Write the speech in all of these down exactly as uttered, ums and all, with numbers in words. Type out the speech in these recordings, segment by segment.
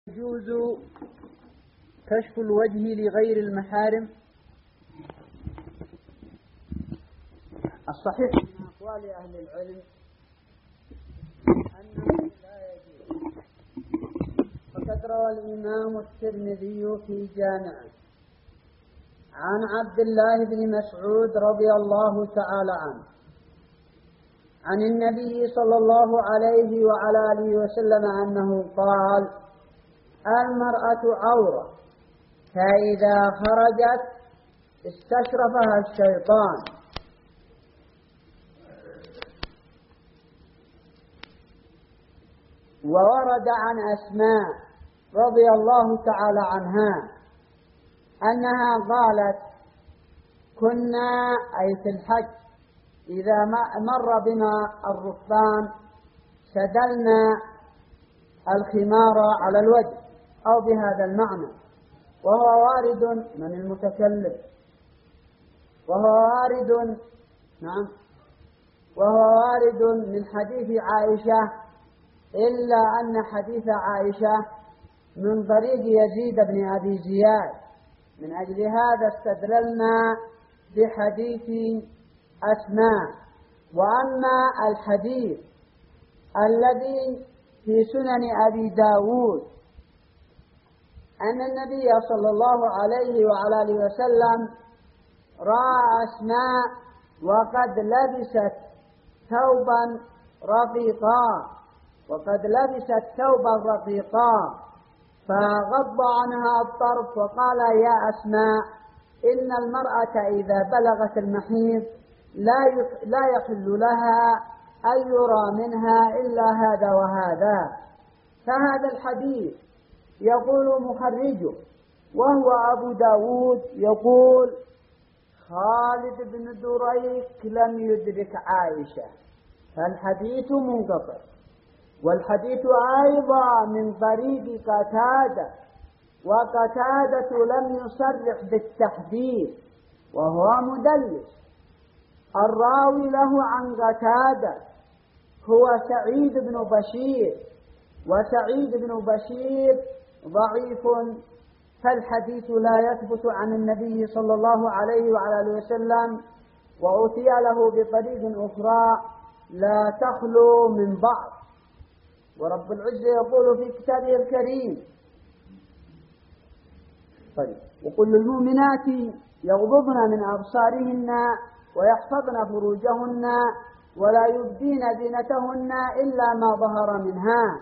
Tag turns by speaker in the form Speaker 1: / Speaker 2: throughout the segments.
Speaker 1: يجوز كشف الوجه لغير المحارم. الصحيح من أقوال أهل العلم أنه لا يجوز، فقد روى الإمام الترمذي في جامعه عن عبد الله بن مسعود رضي الله تعالى عنه عن النبي صلى الله عليه وعلى آله وسلم أنه قال: المرأة عورة، فإذا خرجت استشرفها الشيطان. وورد عن أسماء رضي الله تعالى عنها أنها قالت: كنا أي في الحج إذا مر بنا الركبان سدلنا الخمار على الوجه، أو بهذا المعنى، وهو وارد من المتكلم، وهو وارد نعم وهو وارد من حديث عائشة، إلا أن حديث عائشة من طريق يزيد بن أبي زياد، من أجل هذا استدللنا بحديث أسماء. وأما الحديث الذي في سنن أبي داود أن النبي صلى الله عليه وعلى آله وسلم رأى أسماء وقد لبست ثوبا رقيقا وقد لبست ثوبا رقيقا فغض عنها الطرف وقال: يا أسماء، إن المرأة إذا بلغت المحيض لا لا يحل لها أن يرى منها إلا هذا وهذا. فهذا الحديث يقول مخرجه وهو أبو داود يقول: خالد بن دريك لم يدرك عائشة، فالحديث منقطع. والحديث أيضا من طريق قتادة، وقتادة لم يصرح بالتحديث وهو مدلس. الراوي له عن قتادة هو سعيد بن بشير، وسعيد بن بشير ضعيف، فالحديث لا يثبت عن النبي صلى الله عليه وعلى آله وسلم، وأتي له بطريق أخرى لا تخلو من بعض. ورب العزة يقول في كتابه الكريم: طيب وقل للمؤمنات يغضضن من أبصارهن ويحفظن فروجهن ولا يبدين زينتهن إلا ما ظهر منها.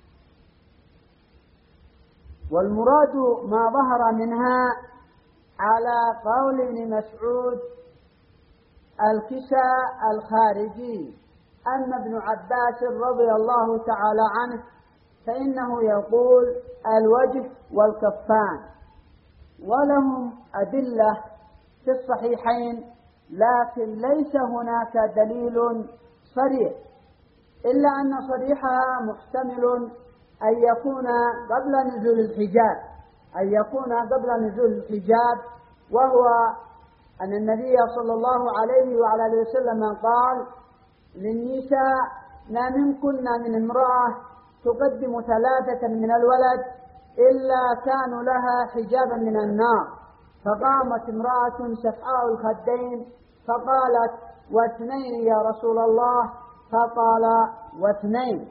Speaker 1: والمراد ما ظهر منها على قول ابن مسعود الكساء الخارجي. أما ابن عباس رضي الله تعالى عنه فإنه يقول الوجه والكفان، ولهم أدلة في الصحيحين، لكن ليس هناك دليل صريح، إلا أن صريحها محتمل أن يكون قبل نزول الحجاب، أن يكون قبل نزول الحجاب وهو أن النبي صلى الله عليه وعلى آله وسلم قال للنساء: ما منكن من امرأة تقدم ثلاثة من الولد إلا كانوا لها حجابا من النار. فقامت امرأة سفعاء الخدين فقالت: واثنين يا رسول الله؟ فقال: واثنين.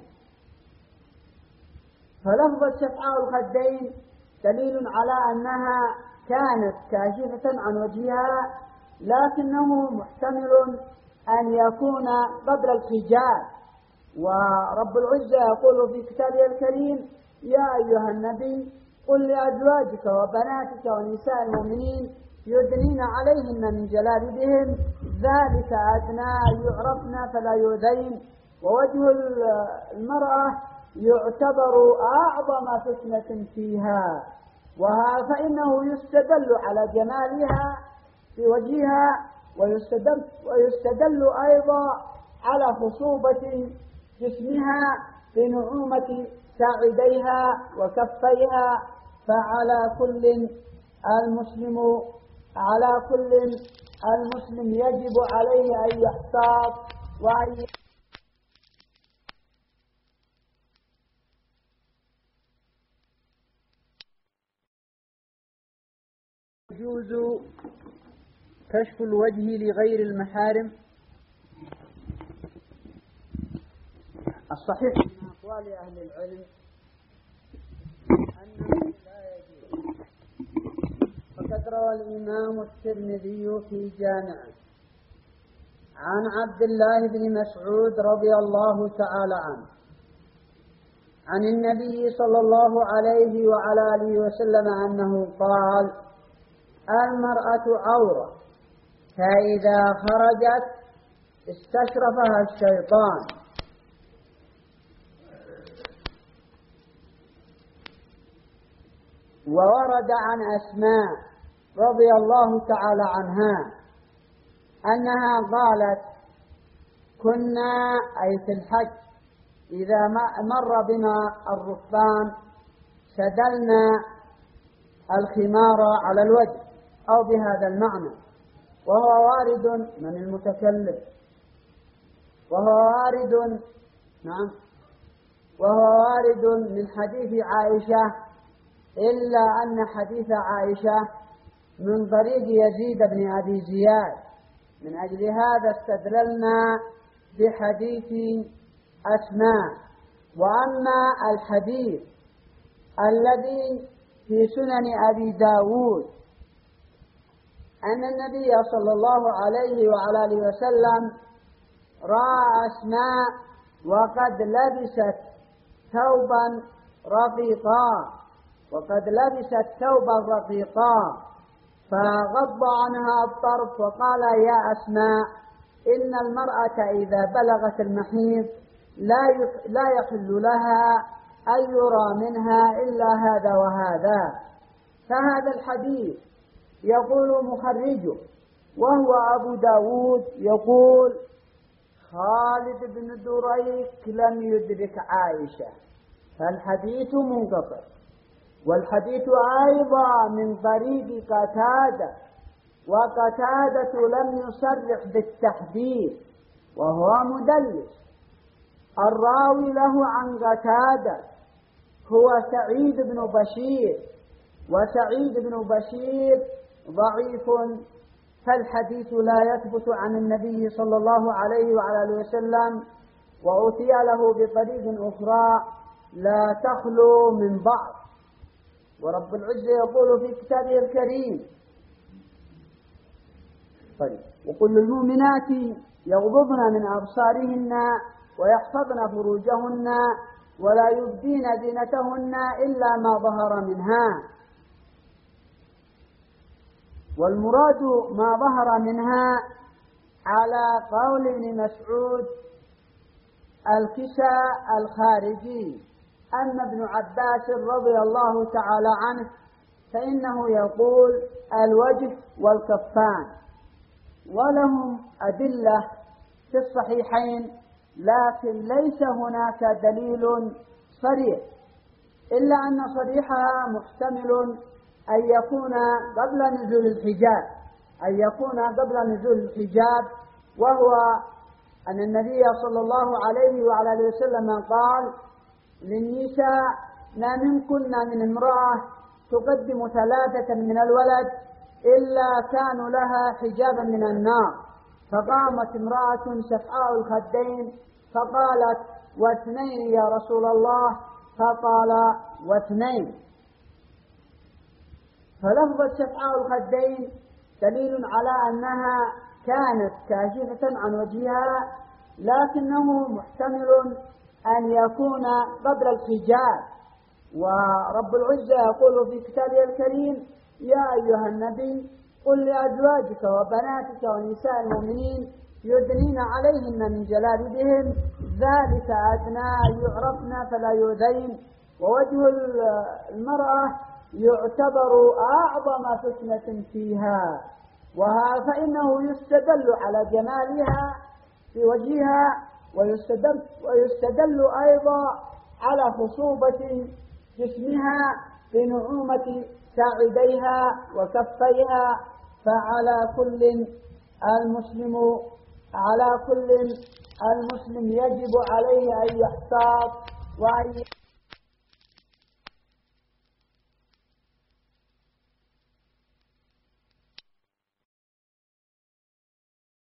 Speaker 1: فلفظ سفعاء الخدين دليل على أنها كانت كاشفة عن وجهها، لكنه محتمل أن يكون قبل الحجاب. ورب العزة يقول في كتابه الكريم: يا أيها النبي قل لأزواجك وبناتك ونساء المؤمنين يدنين عليهن من جلابيبهن ذلك أدنى أن يعرفن فلا يؤذين. ووجه المرأة يعتبر أعظم فتنة فيها، وها فإنه يستدل على جمالها في وجهها، ويستدل, ويستدل أيضا على خصوبة جسمها بنعومة ساعديها وكفيها. فعلى كل المسلم على كل المسلم يجب عليه أن يحتاط وأن يجوز كشف الوجه لغير المحارم؟ الصحيح من أقوال أهل العلم أنه لا يجوز، فقد روى الإمام الترمذي في جامعه عن عبد الله بن مسعود رضي الله تعالى عنه عن النبي صلى الله عليه وعلى آله وسلم أنه قال: المرأة عورة، فإذا خرجت استشرفها الشيطان. وورد عن أسماء رضي الله تعالى عنها أنها قالت: كنا أي في الحج إذا مر بنا الركبان سدلنا الخمار على الوجه، أو بهذا المعنى، وهو وارد من المتكلم، وهو وارد نعم وهو وارد من حديث عائشة، إلا أن حديث عائشة من طريق يزيد بن أبي زياد، من أجل هذا استدللنا بحديث أسماء. وأما الحديث الذي في سنن أبي داود أن النبي صلى الله عليه وعلى آله وسلم رأى أسماء وقد لبست ثوبا رقيقا وقد لبست ثوبا رقيقا فغض عنها الطرف وقال: يا أسماء، إن المرأة إذا بلغت المحيض لا لا يحل لها أن يرى منها إلا هذا وهذا. فهذا الحديث يقول مخرجه وهو أبو داود يقول: خالد بن دريك لم يدرك عائشة، فالحديث منقطع. والحديث أيضا من طريق قتادة، وقتادة لم يصرح بالتحديث وهو مدلس. الراوي له عن قتادة هو سعيد بن بشير، وسعيد بن بشير ضعيف، فالحديث لا يثبت عن النبي صلى الله عليه وعلى آله وسلم، وأتي له بطريق أخرى لا تخلو من بعض. ورب العزة يقول في كتابه الكريم: طيب وقل للمؤمنات يغضضن من أبصارهن ويحفظن فروجهن ولا يبدين زينتهن إلا ما ظهر منها. والمراد ما ظهر منها على قول ابن مسعود الكساء الخارجي. أما ابن عباس رضي الله تعالى عنه فإنه يقول الوجه والكفان، ولهم أدلة في الصحيحين، لكن ليس هناك دليل صريح، إلا أن صريحها محتمل أن يكون قبل نزول الحجاب، أن يكون قبل نزول الحجاب، وهو أن النبي صلى الله عليه وعلى آله وسلم قال للنساء: ما منكن من امرأة تقدم ثلاثة من الولد إلا كانوا لها حجابا من النار. فقامت امرأة سفعاء الخدين فقالت: واثنين يا رسول الله؟ فقال: واثنين. فلفظة سفعاء الخدين دليل على أنها كانت كاشفة عن وجهها، لكنه محتمل أن يكون قبل الحجاب. ورب العزة يقول في كتابه الكريم: يا أيها النبي قل لأزواجك وبناتك ونساء المؤمنين يدنين عليهن من جلابيبهن ذلك أدنى أن يعرفن فلا يؤذين. ووجه المرأة يعتبر أعظم فتنة فيها، وها فإنه يستدل على جمالها في وجهها، ويستدل, ويستدل أيضا على خصوبة جسمها بنعومة ساعديها وكفيها. فعلى كل المسلم على كل المسلم يجب عليه أن يحتاط وأن